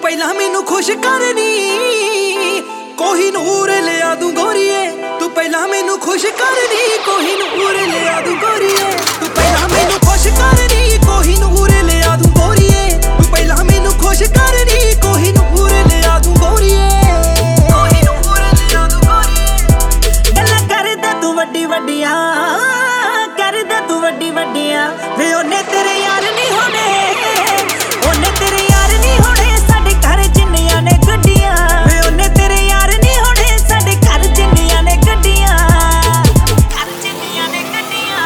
ਪਹਿਲਾਂ ਮੈਨੂੰ ਖੁਸ਼ ਕਰਨੀ ਕੋਹੀਨੂਰ ਲਿਆ ਦੂੰ ਗੋਰੀਏ ਤੂੰ ਪਹਿਲਾਂ ਮੈਨੂੰ ਖੁਸ਼ ਕਰਨੀ ਕੋਹੀਨੂਰ ਲਿਆ ਦੂੰ ਗੋਰੀਏ ਤੂੰ ਪਹਿਲਾਂ ਮੈਨੂੰ ਖੁਸ਼ ਕਰਨੀ ਕੋਹੀਨੂਰ ਲਿਆ ਦੂੰ ਗੋਰੀਏ ਤੂੰ ਪਹਿਲਾਂ ਮੈਨੂੰ ਖੁਸ਼ ਕਰਨੀ ਕੋਹੀਨੂਰ ਲਿਆ ਦੂੰ ਗੋਰੀਏ ਕੋਹੀਨੂਰ ਲਿਆ ਦੂੰ ਗੋਰੀਏ ਗੱਲਾਂ ਕਰਦਾ ਤੂੰ ਵੱਡੀ ਵੱਡੀਆਂ ਕਰਦਾ ਤੂੰ ਵੱਡੀ ਵੱਡੀਆਂ ਵੇ ਉਹਨੇ ਤੇਰੇ ਯਾਰ ਨਹੀਂ ਹੋਣੇ ਉਹਨੇ ਤੇਰੇ ਯਾਰ ਨਹੀਂ ਹੋਣੇ ਸਾਡੇ ਘਰ ਜਿੰਨੀਆਂ ਨੇ ਗੱਡੀਆਂ ਵੇ ਉਹਨੇ ਤੇਰੇ ਯਾਰ ਨਹੀਂ ਹੋਣੇ ਸਾਡੇ ਘਰ ਜਿੰਨੀਆਂ ਨੇ ਗੱਡੀਆਂ ਘਰ ਜਿੰਨੀਆਂ ਨੇ ਗੱਡੀਆਂ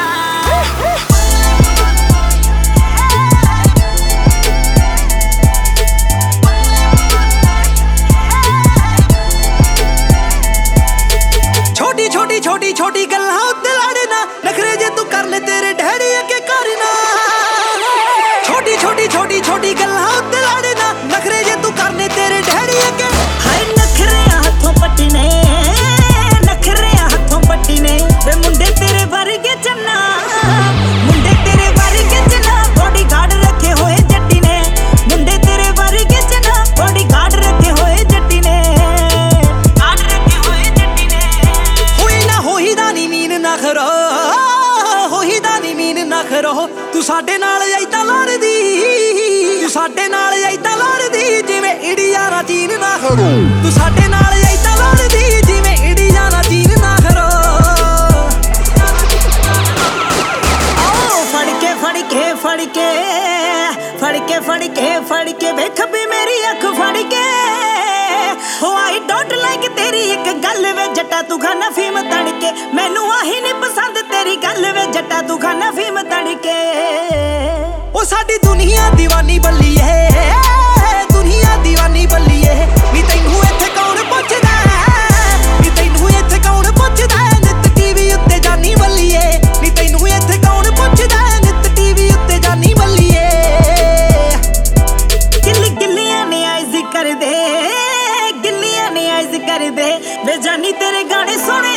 ਛੋਟੀ ਛੋਟੀ ਛੋਟੀ ਛੋਟੀ ਗੱਲਾਂ ਉੱਤੇ ਲੜਨਾ ਨਖਰੇ ਜੇ ਤੂੰ ਕਰ ਲੈ ਤੇਰੇ ਡੈਡੀ ਅੱਗੇ ਕਰਨਾ ਛੋਟੀ ਛੋਟੀ ਛੋਟੀ ਛੋਟੀ ਗੱਲਾਂ ਉੱਤੇ ਲੜਨਾ ਨਖਰੇ ਜੇ ਤੂੰ ਕਰਨੇ ਤੇਰੇ ਡੈਡੀ ਅੱਗੇ ਹਾਏ ਨਖਰਿਆਂ ਹੱਥੋਂ ਪੱਟੀ ਨੇ ਨਖਰਿਆਂ ਹੱਥੋਂ ਪੱਟੀ ਨੇ ਵੇ ਮੁੰਡੇ ਤੇਰੇ ਵਰਗੇ ਚੰਨਾ ਮੁੰਡੇ ਤੇਰੇ ਵਰਗੇ ਚੰਨਾ ਬੋਡੀ ਗਾਰਡ ਰੱਖੇ ਹੋਏ ਜੱਟੀ ਨੇ ਮੁੰਡੇ ਤੇਰੇ ਵਰਗੇ ਚੰਨਾ ਬੋਡੀ ਗਾਰਡ ਰੱਖੇ ਹੋਏ ਜੱਟੀ ਨੇ ਗਾਰਡ ਰੱਖੇ ਹੋਏ ਜੱਟੀ ਨੇ ਹੋਈ ਦਾ ਨੀ ਮੀਨ ਨਾ ਖਰੋ ਹੋਈ ਦਾ ਨੀ ਮੀਨ ਨਾ ਖਰੋ ਤੂੰ ਸਾਡੇ ਨਾਲ ਐਦਾਂ ਲੜਦੀ ਤੂੰ ਸਾਡੇ ਨਾਲ ਐਦਾਂ ਲੜਦੀ ਜਿਵੇਂ ਇੰਡੀਆ ਨਾ ਚੀਨ ਨਾ ਖਰੋ ਤੂੰ ਸਾਡੇ ਨਾਲ ਐਦਾਂ ਲੜਦੀ ਜਿਵੇਂ ਇੰਡੀਆ ਨਾ ਚੀਨ ਨਾ ਖਰੋ ਆਓ ਫੜ ਕੇ ਫੜ ਕੇ ਫੜ ਕੇ ਫੜ ਕੇ ਫੜ ਕੇ ਫੜ ਕੇ ਵੇਖ ਵੀ ਮੇਰੀ ਅੱਖ ਫੜ ਕੇ ਹੋ ਆਈ ਡੋਂਟ ਲਾਈਕ ਤੇਰੀ ਇੱਕ ਗੱਲ ਵੇ ਜੱਟਾ ਤੂੰ ਖਾਨਾ ਫੀਮ ਤੜਕੇ ਮੈਨੂੰ ਆਹੀ ਨਹੀਂ ਪਸੰਦ ਤੇਰੀ ਗੱਲ ਵੇ ਜੱਟਾ ਤੂੰ ਖਾਨਾ ਫੀਮ ਤੜਕੇ ਉਹ ਸਾਡੀ ਦੁਨੀਆ دیਵਾਨੀ ਬੱਲੀ ਏ ਦੁਨੀਆ دیਵਾਨੀ ਬੱਲੀ ਏ ਵੀ ਤੈਨੂੰ ਇੱਥੇ ਕੌਣ ਪੁੱਛਦਾ ਵੀ ਤੈਨੂੰ ਇੱਥੇ ਕੌਣ ਪੁੱਛਦਾ ਨਿੱਤ ਟੀਵੀ ਉੱਤੇ ਜਾਨੀ ਬੱਲੀ ਏ ਵੀ ਤੈਨੂੰ ਇੱਥੇ ਕੌਣ ਪੁੱਛਦਾ ਨਿੱਤ ਟੀਵੀ ਉੱਤੇ ਜਾਨੀ ਬੱਲੀ ਏ ਗਿੱਲੀਆਂ ਨੇ ਆਇਜ਼ ਕਰਦੇ ਗਿੱਲੀਆਂ ਨੇ ਆਇਜ਼ ਕਰਦੇ ਵੇ ਜਾਨੀ ਤੇਰੇ ਗਾਣੇ ਸੁਣੇ